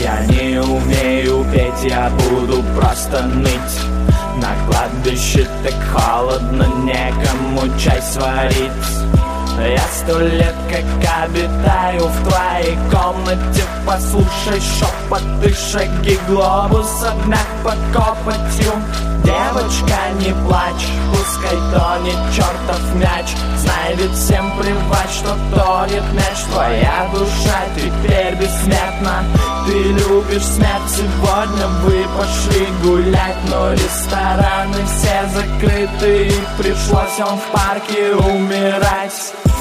Я не умею петь, я буду просто ныть. На кладбище так холодно, некому чай сварить. Я 100 лет как обитаю в твоей комнате. Послушай шепоты, шаги глобуса, мягко под копотью. Девочка, не плачь, пускай тонет чертов мяч. Знай, ведь всем плевать, что тонет мяч. Твоя душа теперь бессмертна. Ты любишь смерть, сегодня вы пошли гулять, но рестораны все закрыты, и пришлось вам в парке умирать.